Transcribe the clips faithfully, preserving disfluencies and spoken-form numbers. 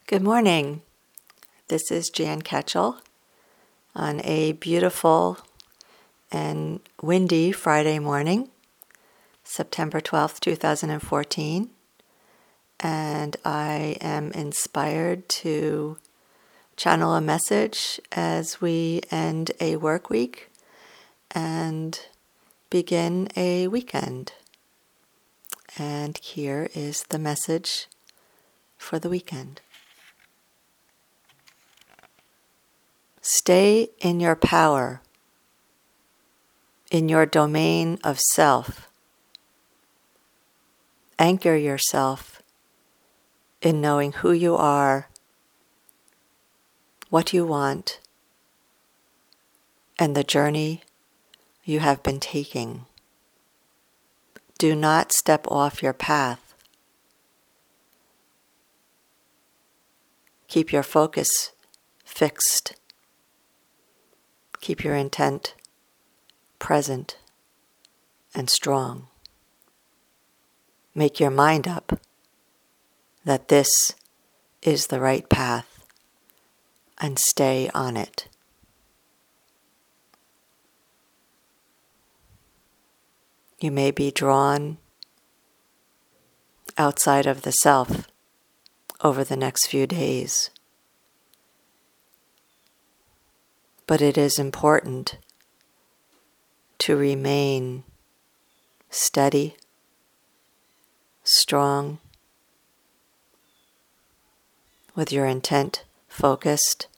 Good morning. This is Jan Ketchel on a beautiful and windy Friday morning, September twelfth, twenty fourteen. And I am inspired to channel a message as we end a work week and begin a weekend. And here is the message for the weekend. Stay in your power, in your domain of self. Anchor yourself in knowing who you are, what you want, and the journey you have been taking. Do not step off your path. Keep your focus fixed. Keep your intent present and strong. Make your mind up that this is the right path and stay on it. You may be drawn outside of the self over the next few days, but it is important to remain steady, strong, with your intent focused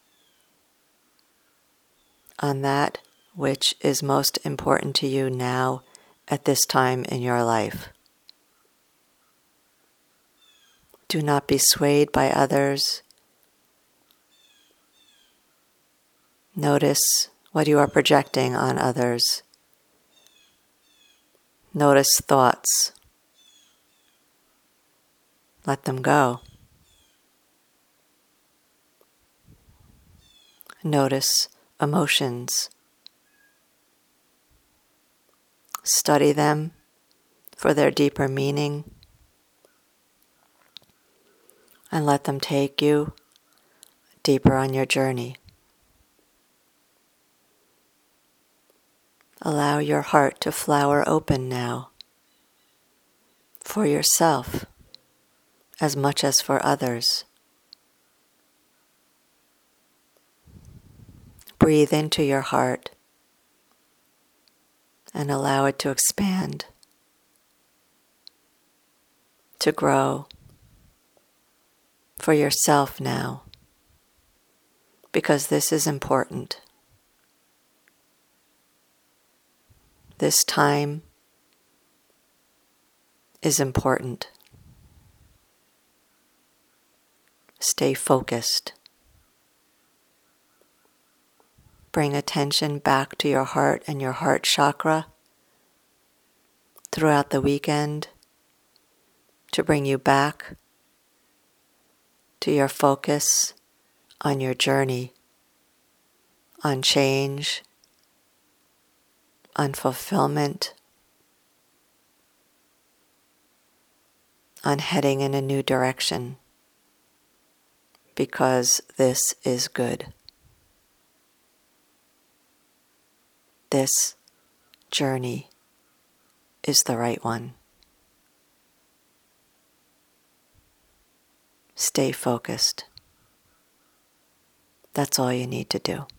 on that which is most important to you now at this time in your life. Do not be swayed by others. Notice what you are projecting on others. Notice thoughts. Let them go. Notice emotions. Study them for their deeper meaning, and let them take you deeper on your journey. Allow your heart to flower open now, for yourself as much as for others. Breathe into your heart and allow it to expand, to grow for yourself now, because this is important. This time is important. Stay focused. Bring attention back to your heart and your heart chakra throughout the weekend to bring you back to your focus on your journey, on change, on fulfillment, on heading in a new direction, because this is good. This journey is the right one. Stay focused. That's all you need to do.